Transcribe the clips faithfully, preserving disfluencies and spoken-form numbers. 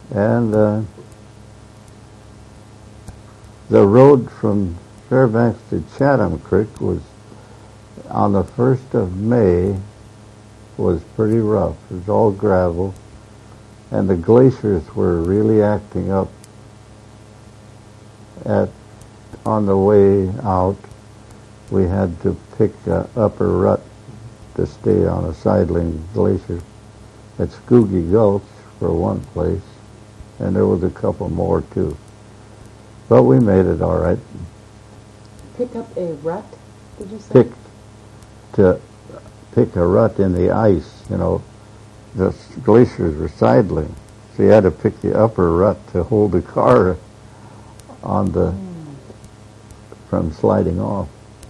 And uh, the road from Fairbanks to Chatham Creek was, on the first of May, was pretty rough. It was all gravel, and the glaciers were really acting up at on the way out. We had to pick uh, Upper Rut to stay on a sidling glacier at Scoogie Gulch for one place, and there was a couple more too. But we made it all right. Pick up a rut, did you say? Pick to pick a rut in the ice, you know. The glaciers were sidling, so you had to pick the upper rut to hold the car on the mm. from sliding off.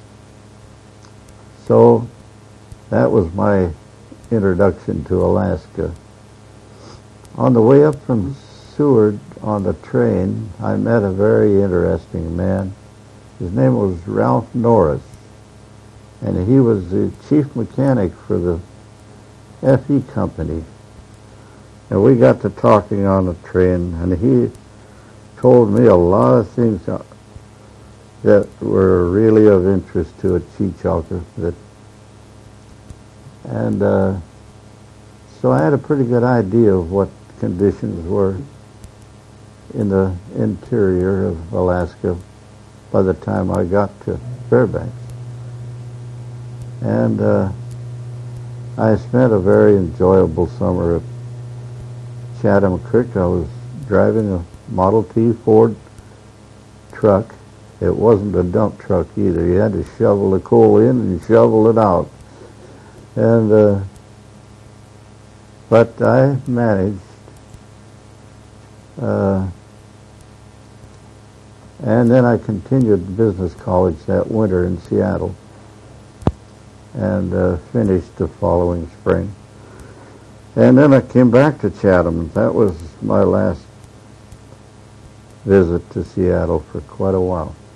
So that was my introduction to Alaska. On the way up from Seward on the train, I met a very interesting man. His name was Ralph Norris, and he was the chief mechanic for the F E company. And we got to talking on the train, and he told me a lot of things that were really of interest to a Cheechako. That, and uh, so I had a pretty good idea of what conditions were in the interior of Alaska by the time I got to Fairbanks. And uh, I spent a very enjoyable summer at Chatham Creek. I was driving a Model T Ford truck. It wasn't a dump truck either. You had to shovel the coal in and shovel it out. And uh, but I managed. Uh, and then I continued business college that winter in Seattle, and uh, finished the following spring. And then I came back to Chatham. That was my last visit to Seattle for quite a while.